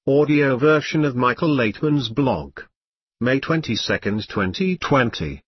audio version of Michael Laitman's blog. May 22, 2020.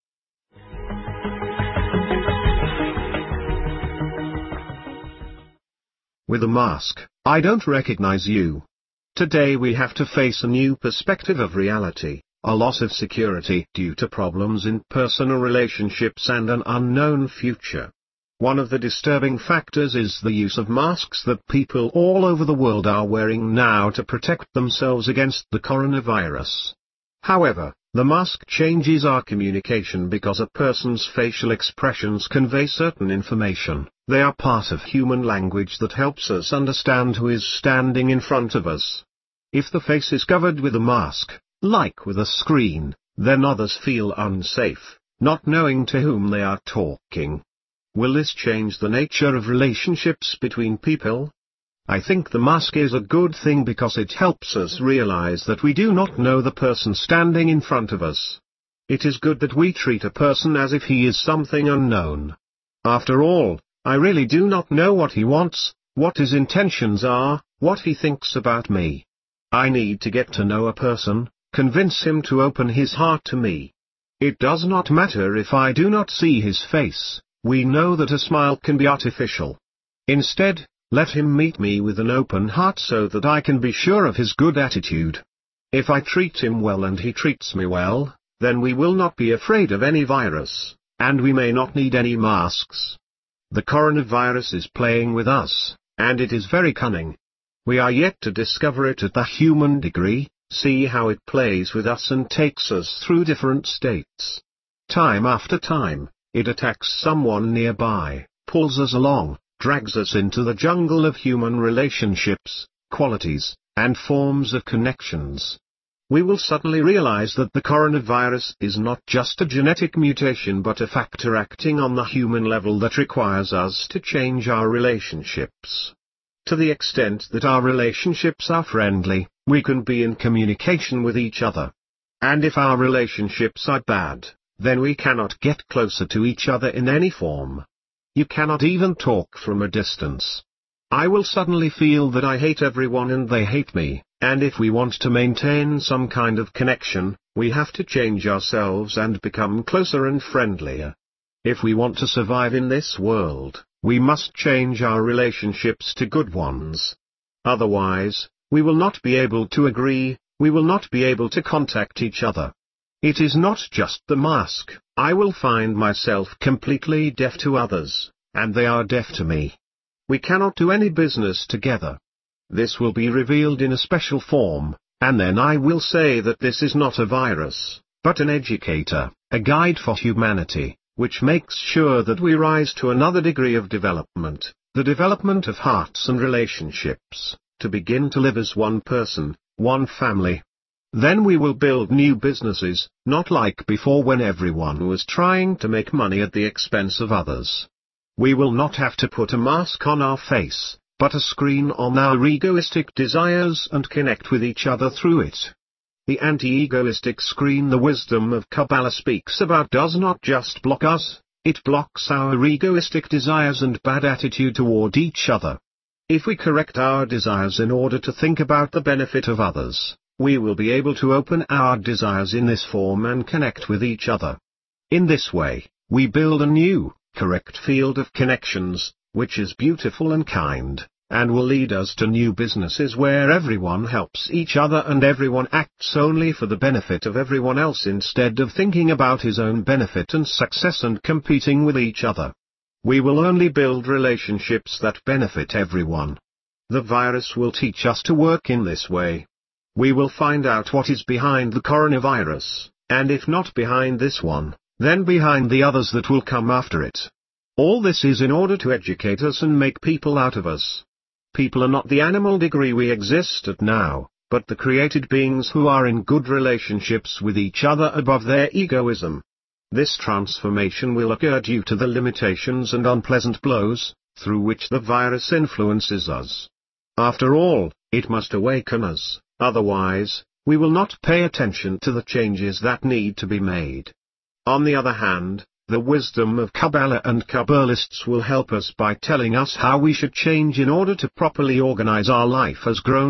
With a mask, I don't recognize you. Today we have to face a new perspective of reality, a loss of security due to problems in personal relationships and an unknown future. One of the disturbing factors is the use of masks that people all over the world are wearing now to protect themselves against the coronavirus. However, the mask changes our communication because a person's facial expressions convey certain information. They are part of human language that helps us understand who is standing in front of us. If the face is covered with a mask, like with a screen, then others feel unsafe, not knowing to whom they are talking. Will this change the nature of relationships between people? I think the mask is a good thing because it helps us realize that we do not know the person standing in front of us. It is good that we treat a person as if he is something unknown. After all, I really do not know what he wants, what his intentions are, what he thinks about me. I need to get to know a person, convince him to open his heart to me. It does not matter if I do not see his face. We know that a smile can be artificial. Instead, let him meet me with an open heart so that I can be sure of his good attitude. If I treat him well and he treats me well, then we will not be afraid of any virus, and we may not need any masks. The coronavirus is playing with us, and it is very cunning. We are yet to discover it at the human degree, see how it plays with us and takes us through different states. Time after time, it attacks someone nearby, pulls us along, drags us into the jungle of human relationships, qualities, and forms of connections. We will suddenly realize that the coronavirus is not just a genetic mutation but a factor acting on the human level that requires us to change our relationships. To the extent that our relationships are friendly, we can be in communication with each other. And if our relationships are bad, then we cannot get closer to each other in any form. You cannot even talk from a distance. I will suddenly feel that I hate everyone and they hate me, and if we want to maintain some kind of connection, we have to change ourselves and become closer and friendlier. If we want to survive in this world, we must change our relationships to good ones. Otherwise, we will not be able to agree, we will not be able to contact each other. It is not just the mask. I will find myself completely deaf to others, and they are deaf to me. We cannot do any business together. This will be revealed in a special form, and then I will say that this is not a virus, but an educator, a guide for humanity, which makes sure that we rise to another degree of development, the development of hearts and relationships, to begin to live as one person, one family. Then we will build new businesses, not like before when everyone was trying to make money at the expense of others. We will not have to put a mask on our face, but a screen on our egoistic desires and connect with each other through it. The anti-egoistic screen the wisdom of Kabbalah speaks about does not just block us, it blocks our egoistic desires and bad attitude toward each other. If we correct our desires in order to think about the benefit of others, we will be able to open our desires in this form and connect with each other. In this way, we build a new, correct field of connections, which is beautiful and kind, and will lead us to new businesses where everyone helps each other and everyone acts only for the benefit of everyone else instead of thinking about his own benefit and success and competing with each other. We will only build relationships that benefit everyone. The virus will teach us to work in this way. We will find out what is behind the coronavirus, and if not behind this one, then behind the others that will come after it. All this is in order to educate us and make people out of us. People are not the animal degree we exist at now, but the created beings who are in good relationships with each other above their egoism. This transformation will occur due to the limitations and unpleasant blows, through which the virus influences us. After all, it must awaken us. Otherwise, we will not pay attention to the changes that need to be made. On the other hand, the wisdom of Kabbalah and Kabbalists will help us by telling us how we should change in order to properly organize our life as grown-up,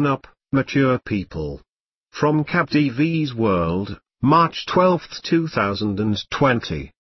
Mature people. From CabTV's World, March 12, 2020.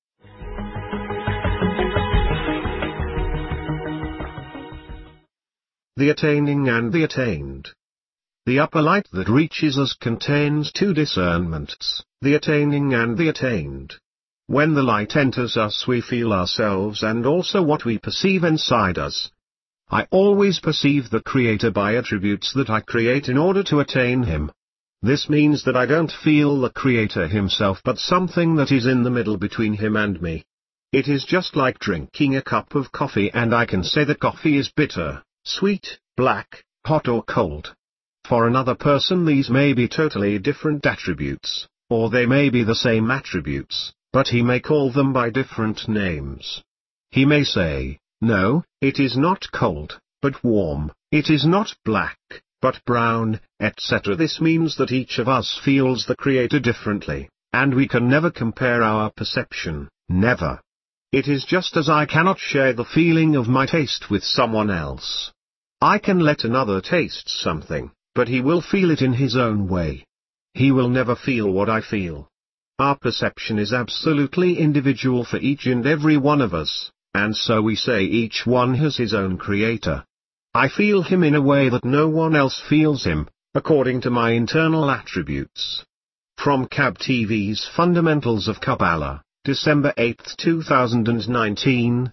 The attaining and the attained. The upper light that reaches us contains two discernments, the attaining and the attained. When the light enters us, we feel ourselves and also what we perceive inside us. I always perceive the Creator by attributes that I create in order to attain Him. This means that I don't feel the Creator Himself but something that is in the middle between Him and me. It is just like drinking a cup of coffee and I can say that coffee is bitter, sweet, black, hot or cold. For another person these may be totally different attributes, or they may be the same attributes, but he may call them by different names. He may say, no, it is not cold, but warm, it is not black, but brown, etc. This means that each of us feels the Creator differently, and we can never compare our perception, never. It is just as I cannot share the feeling of my taste with someone else. I can let another taste something, but he will feel it in his own way. He will never feel what I feel. Our perception is absolutely individual for each and every one of us, and so we say each one has his own Creator. I feel Him in a way that no one else feels Him, according to my internal attributes. From CabTV's Fundamentals of Kabbalah, December 8, 2019.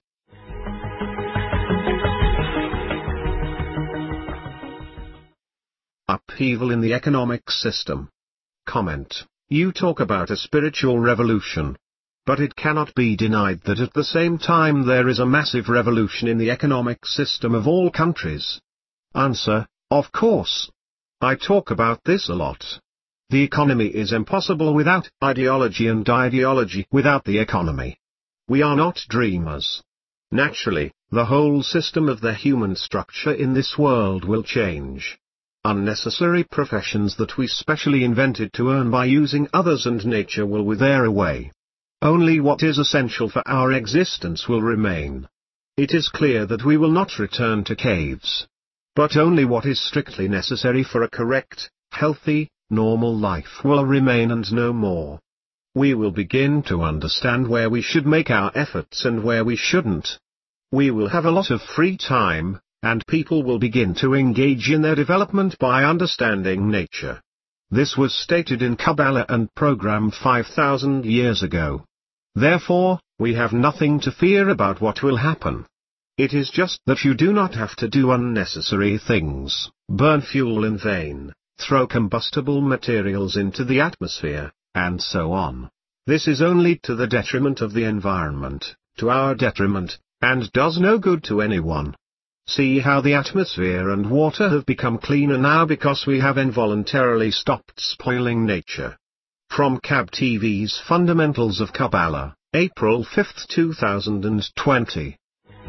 Upheaval in the economic system. Comment. You talk about a spiritual revolution. But it cannot be denied that at the same time there is a massive revolution in the economic system of all countries. Answer, of course. I talk about this a lot. The economy is impossible without ideology and ideology without the economy. We are not dreamers. Naturally, the whole system of the human structure in this world will change. Unnecessary professions that we specially invented to earn by using others and nature will wither away. Only what is essential for our existence will remain. It is clear that we will not return to caves. But only what is strictly necessary for a correct, healthy, normal life will remain and no more. We will begin to understand where we should make our efforts and where we shouldn't. We will have a lot of free time, and people will begin to engage in their development by understanding nature. This was stated in Kabbalah and programmed 5,000 years ago. Therefore, we have nothing to fear about what will happen. It is just that you do not have to do unnecessary things, burn fuel in vain, throw combustible materials into the atmosphere, and so on. This is only to the detriment of the environment, to our detriment, and does no good to anyone. See how the atmosphere and water have become cleaner now because we have involuntarily stopped spoiling nature. From CabTV's Fundamentals of Kabbalah, April 5, 2020.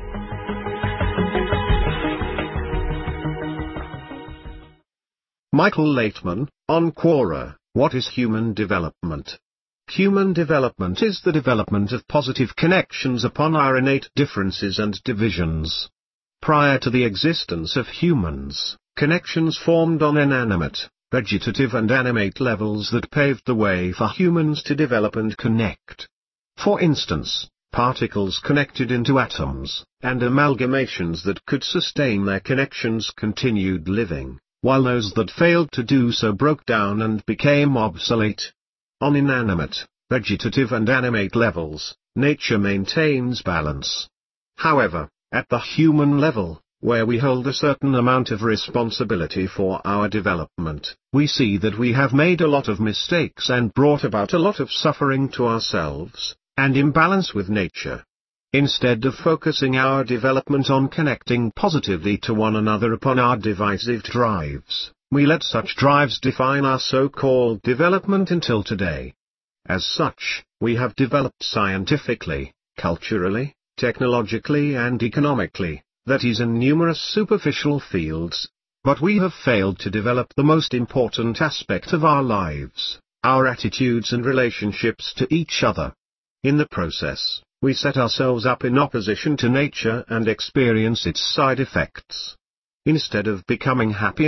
Michael Laitman, on Quora, What is Human Development? Human development is the development of positive connections upon our innate differences and divisions. Prior to the existence of humans, connections formed on inanimate, vegetative and animate levels that paved the way for humans to develop and connect. For instance, particles connected into atoms, and amalgamations that could sustain their connections continued living, while those that failed to do so broke down and became obsolete. On inanimate, vegetative and animate levels, nature maintains balance. However, at the human level, where we hold a certain amount of responsibility for our development, we see that we have made a lot of mistakes and brought about a lot of suffering to ourselves, and imbalance with nature. Instead of focusing our development on connecting positively to one another upon our divisive drives, we let such drives define our so-called development until today. As such, we have developed scientifically, culturally, technologically and economically, that is in numerous superficial fields, but we have failed to develop the most important aspect of our lives, our attitudes and relationships to each other. In the process, we set ourselves up in opposition to nature and experience its side effects. Instead of becoming happier,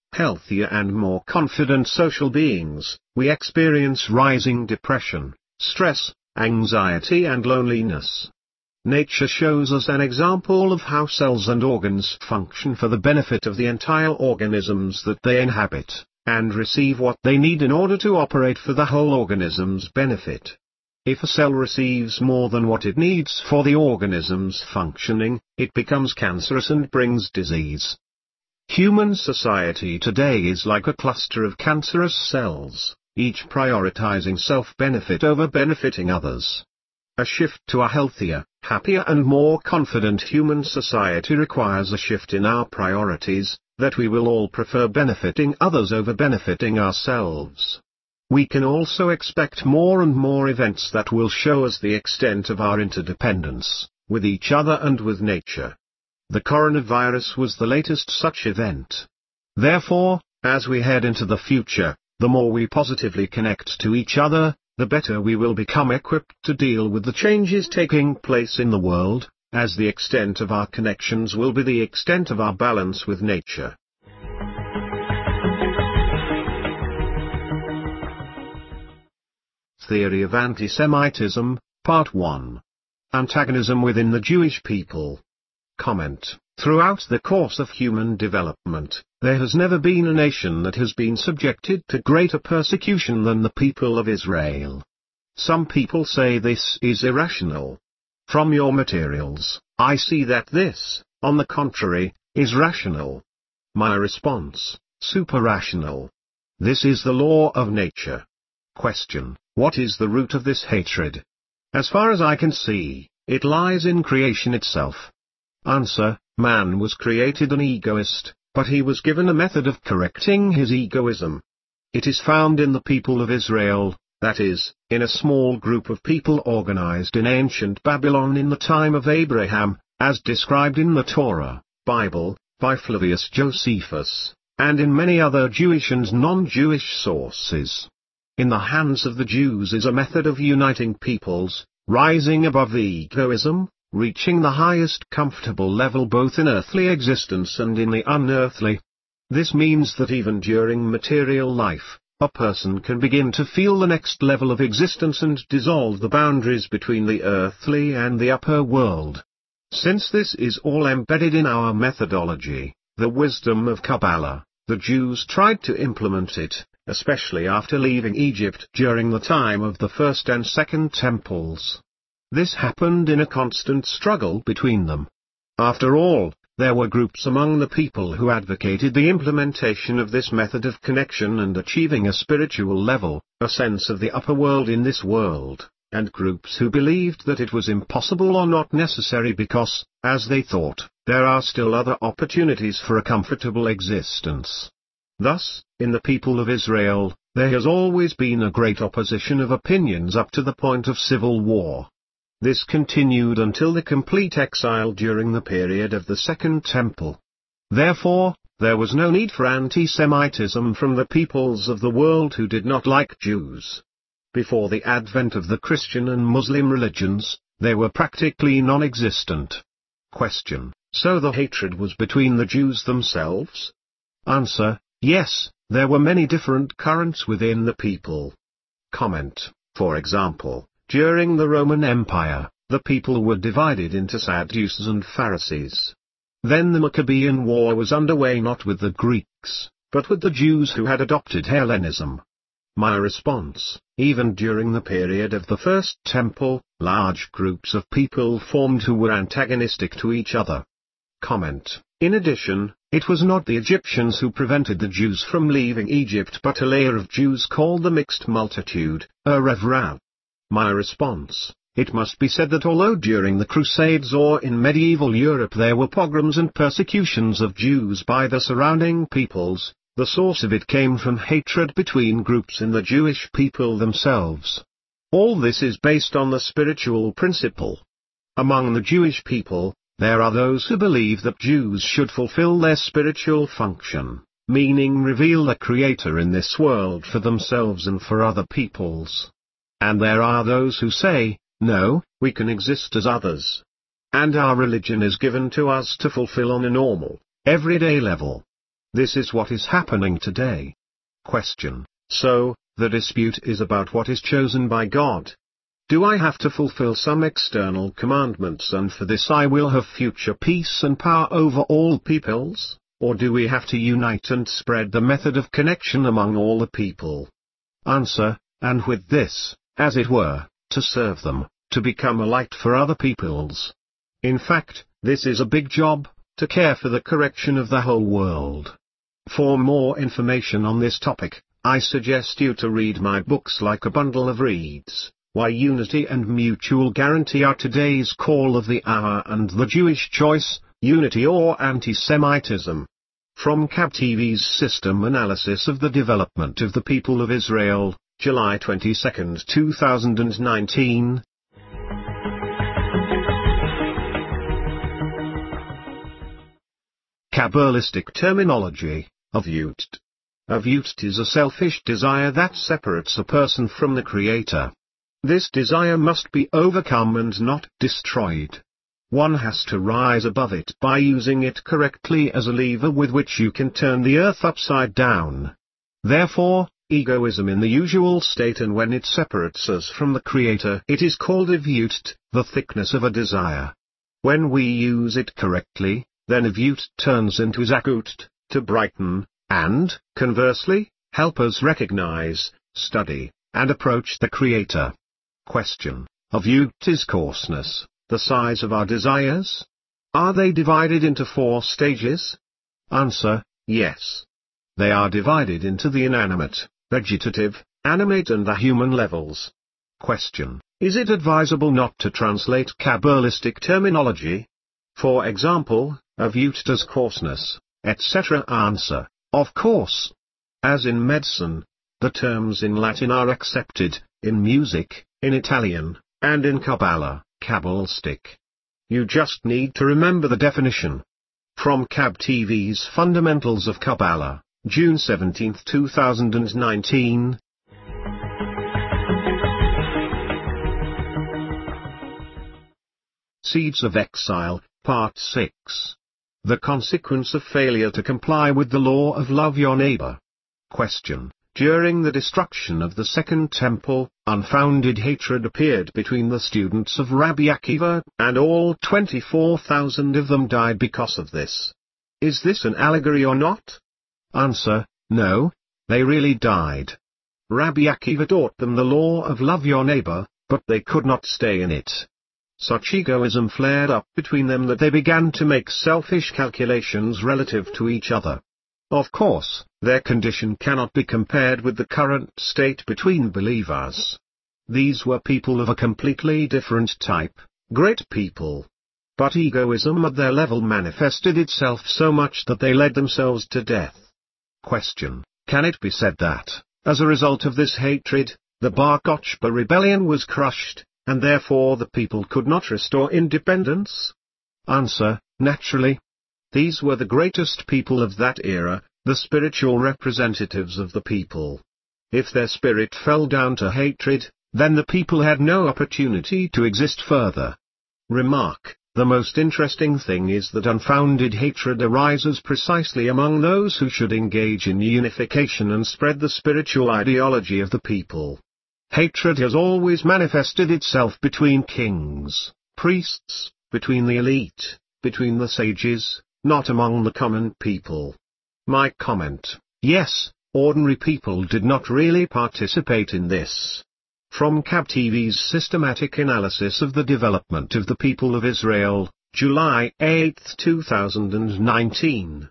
healthier and more confident social beings, we experience rising depression, stress, anxiety and loneliness. Nature shows us an example of how cells and organs function for the benefit of the entire organisms that they inhabit, and receive what they need in order to operate for the whole organism's benefit. If a cell receives more than what it needs for the organism's functioning, it becomes cancerous and brings disease. Human society today is like a cluster of cancerous cells, each prioritizing self-benefit over benefiting others. A shift to a healthier, happier and more confident human society requires a shift in our priorities, that we will all prefer benefiting others over benefiting ourselves. We can also expect more and more events that will show us the extent of our interdependence, with each other and with nature. The coronavirus was the latest such event. Therefore, as we head into the future, the more we positively connect to each other, the better we will become equipped to deal with the changes taking place in the world, as the extent of our connections will be the extent of our balance with nature. Theory of Anti-Semitism, Part 1. Antagonism within the Jewish people. Comment. Throughout the course of human development, there has never been a nation that has been subjected to greater persecution than the people of Israel. Some people say this is irrational. From your materials, I see that this, on the contrary, is rational. My response, super-rational. This is the law of nature. Question. What is the root of this hatred? As far as I can see, it lies in creation itself. Answer. Man was created an egoist, but he was given a method of correcting his egoism. It is found in the people of Israel, that is, in a small group of people organized in ancient Babylon in the time of Abraham, as described in the Torah, Bible, by Flavius Josephus, and in many other Jewish and non-Jewish sources. In the hands of the Jews is a method of uniting peoples, rising above egoism, reaching the highest comfortable level both in earthly existence and in the unearthly. This means that even during material life, a person can begin to feel the next level of existence and dissolve the boundaries between the earthly and the upper world. Since this is all embedded in our methodology, the wisdom of Kabbalah, the Jews tried to implement it, especially after leaving Egypt during the time of the first and second temples. This happened in a constant struggle between them. After all, there were groups among the people who advocated the implementation of this method of connection and achieving a spiritual level, a sense of the upper world in this world, and groups who believed that it was impossible or not necessary because, as they thought, there are still other opportunities for a comfortable existence. Thus, in the people of Israel, there has always been a great opposition of opinions up to the point of civil war. This continued until the complete exile during the period of the Second Temple. Therefore, there was no need for anti-Semitism from the peoples of the world who did not like Jews. Before the advent of the Christian and Muslim religions, they were practically non-existent. Question. So the hatred was between the Jews themselves? Answer. Yes, there were many different currents within the people. Comment. For example, during the Roman Empire, the people were divided into Sadducees and Pharisees. Then the Maccabean War was underway not with the Greeks, but with the Jews who had adopted Hellenism. My response, even during the period of the First Temple, large groups of people formed who were antagonistic to each other. Comment. In addition, it was not the Egyptians who prevented the Jews from leaving Egypt but a layer of Jews called the mixed multitude, Revra. My response, it must be said that although during the Crusades or in medieval Europe there were pogroms and persecutions of Jews by the surrounding peoples, the source of it came from hatred between groups in the Jewish people themselves. All this is based on the spiritual principle. Among the Jewish people, there are those who believe that Jews should fulfill their spiritual function, meaning reveal the Creator in this world for themselves and for other peoples. And there are those who say, no, we can exist as others. And our religion is given to us to fulfill on a normal, everyday level. This is what is happening today. Question. So, the dispute is about what is chosen by God. Do I have to fulfill some external commandments and for this I will have future peace and power over all peoples, or do we have to unite and spread the method of connection among all the people? Answer, and with this, as it were, to serve them, to become a light for other peoples. In fact, this is a big job, to care for the correction of the whole world. For more information on this topic, I suggest you to read my books like A Bundle of Reeds, Why Unity and Mutual Guarantee Are Today's Call of the Hour and The Jewish Choice, Unity or Anti-Semitism. From CAB TV's System Analysis of the Development of the People of Israel, July 22, 2019. Kabbalistic terminology, Avut. Avut is a selfish desire that separates a person from the Creator. This desire must be overcome and not destroyed. One has to rise above it by using it correctly as a lever with which you can turn the earth upside down. Therefore, egoism in the usual state, and when it separates us from the Creator, it is called Avut, the thickness of a desire. When we use it correctly, then Avut turns into Zakut, to brighten, and, conversely, help us recognize, study, and approach the Creator. Question. Avut is coarseness, the size of our desires? Are they divided into 4 stages? Answer, yes. They are divided into the inanimate, vegetative, animate and the human levels. Question. Is it advisable not to translate Kabbalistic terminology? For example, Avut as coarseness, etc. Answer, of course. As in medicine, the terms in Latin are accepted, in music, in Italian, and in Kabbalah, Kabbalistic. You just need to remember the definition. From CAB TV's Fundamentals of Kabbalah, June 17, 2019. Seeds of Exile, Part 6. The consequence of failure to comply with the law of love your neighbor. Question. During the destruction of the Second Temple, unfounded hatred appeared between the students of Rabbi Akiva, and all 24,000 of them died because of this. Is this an allegory or not? Answer, no, they really died. Rabbi Akiva taught them the law of love your neighbor, but they could not stay in it. Such egoism flared up between them that they began to make selfish calculations relative to each other. Of course, their condition cannot be compared with the current state between believers. These were people of a completely different type, great people. But egoism at their level manifested itself so much that they led themselves to death. Question. Can it be said that, as a result of this hatred, the Bar Kokhba rebellion was crushed, and therefore the people could not restore independence? Answer, naturally. These were the greatest people of that era, the spiritual representatives of the people. If their spirit fell down to hatred, then the people had no opportunity to exist further. Remark, the most interesting thing is that unfounded hatred arises precisely among those who should engage in unification and spread the spiritual ideology of the people. Hatred has always manifested itself between kings, priests, between the elite, between the sages, not among the common people. My comment, yes, ordinary people did not really participate in this. From CAB TV's Systematic Analysis of the Development of the People of Israel, July 8, 2019.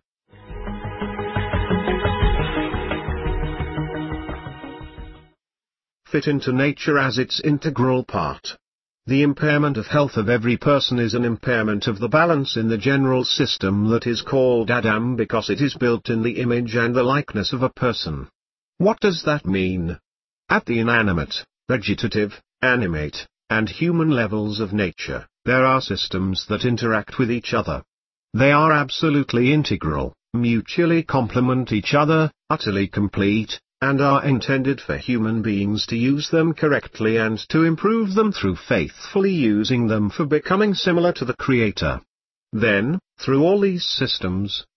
Fit into nature as its integral part. The impairment of health of every person is an impairment of the balance in the general system that is called Adam, because it is built in the image and the likeness of a person. What does that mean? At the inanimate, vegetative, animate, and human levels of nature, there are systems that interact with each other. They are absolutely integral, mutually complement each other, utterly complete, and are intended for human beings to use them correctly and to improve them through faithfully using them for becoming similar to the Creator. Then, through all these systems,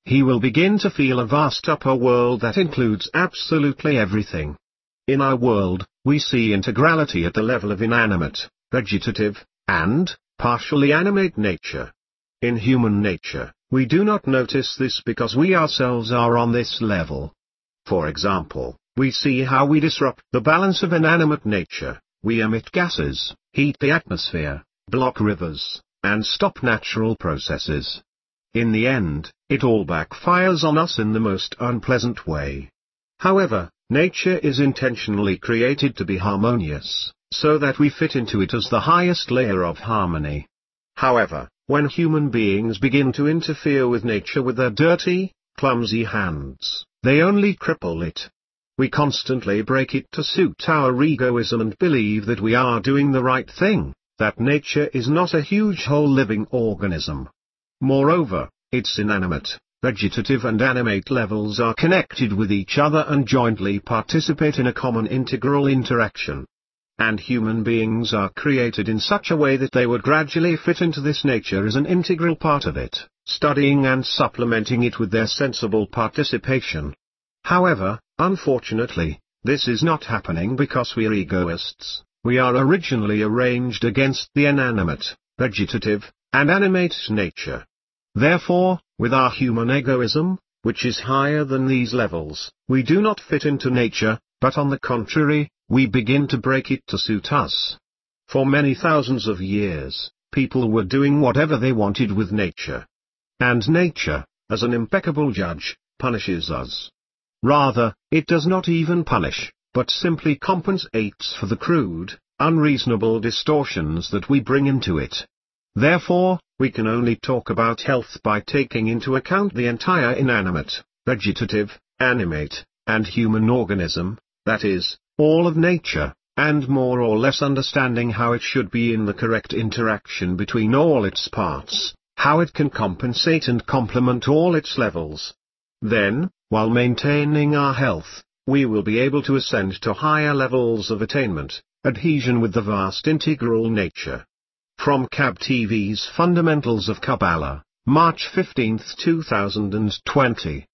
he will begin to feel a vast upper world that includes absolutely everything. In our world, we see integrality at the level of inanimate, vegetative, and partially animate nature. In human nature, we do not notice this because we ourselves are on this level. For example, we see how we disrupt the balance of inanimate nature. We emit gases, heat the atmosphere, block rivers, and stop natural processes. In the end, it all backfires on us in the most unpleasant way. However, nature is intentionally created to be harmonious, so that we fit into it as the highest layer of harmony. However, when human beings begin to interfere with nature with their dirty, clumsy hands, they only cripple it. We constantly break it to suit our egoism and believe that we are doing the right thing, that nature is not a huge whole living organism. Moreover, its inanimate, vegetative and animate levels are connected with each other and jointly participate in a common integral interaction. And human beings are created in such a way that they would gradually fit into this nature as an integral part of it, studying and supplementing it with their sensible participation. However, unfortunately, this is not happening because we are egoists. We are originally arranged against the inanimate, vegetative, and animate nature. Therefore, with our human egoism, which is higher than these levels, we do not fit into nature, but on the contrary, we begin to break it to suit us. For many thousands of years, people were doing whatever they wanted with nature. And nature, as an impeccable judge, punishes us. Rather, it does not even punish, but simply compensates for the crude, unreasonable distortions that we bring into it. Therefore, we can only talk about health by taking into account the entire inanimate, vegetative, animate, and human organism, that is, all of nature, and more or less understanding how it should be in the correct interaction between all its parts, how it can compensate and complement all its levels. Then, while maintaining our health, we will be able to ascend to higher levels of attainment, adhesion with the vast integral nature. From KAB TV's Fundamentals of Kabbalah, March 15, 2020.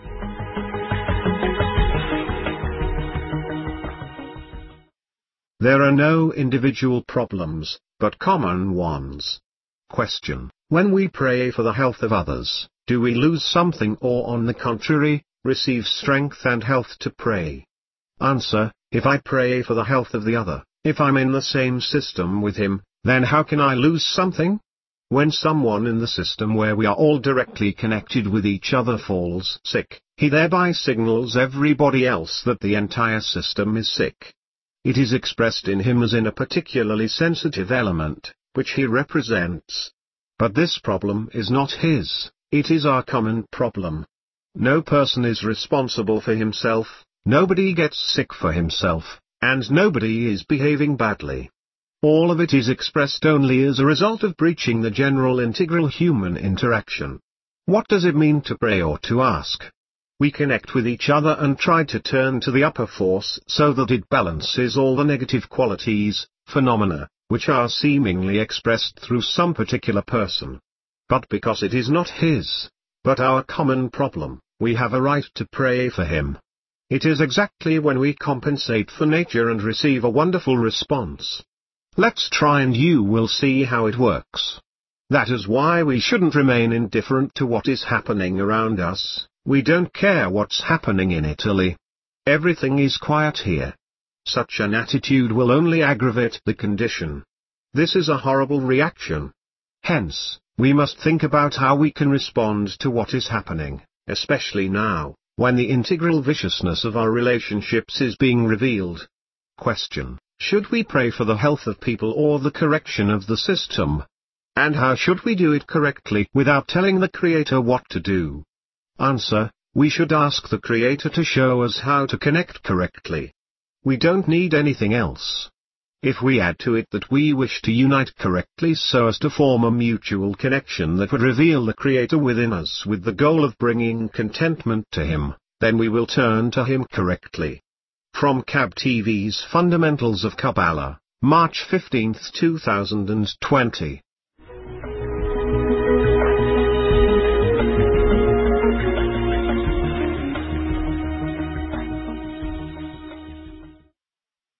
There are no individual problems, but common ones. Question: when we pray for the health of others, do we lose something or on the contrary, receive strength and health to pray? Answer: if I pray for the health of the other, if I'm in the same system with him, then how can I lose something? When someone in the system where we are all directly connected with each other falls sick, he thereby signals everybody else that the entire system is sick. It is expressed in him as in a particularly sensitive element, which he represents. But this problem is not his, it is our common problem. No person is responsible for himself, nobody gets sick for himself, and nobody is behaving badly. All of it is expressed only as a result of breaching the general integral human interaction. What does it mean to pray or to ask? We connect with each other and try to turn to the upper force so that it balances all the negative qualities, phenomena, which are seemingly expressed through some particular person. But because it is not his, but our common problem, we have a right to pray for him. It is exactly when we compensate for nature and receive a wonderful response. Let's try and you will see how it works. That is why we shouldn't remain indifferent to what is happening around us. We don't care what's happening in Italy. Everything is quiet here. Such an attitude will only aggravate the condition. This is a horrible reaction. Hence, we must think about how we can respond to what is happening, especially now, when the integral viciousness of our relationships is being revealed. Question: should we pray for the health of people or the correction of the system? And how should we do it correctly without telling the Creator what to do? Answer: we should ask the Creator to show us how to connect correctly. We don't need anything else. If we add to it that we wish to unite correctly so as to form a mutual connection that would reveal the Creator within us with the goal of bringing contentment to Him, then we will turn to Him correctly. From KAB TV's Fundamentals of Kabbalah, March 15, 2020.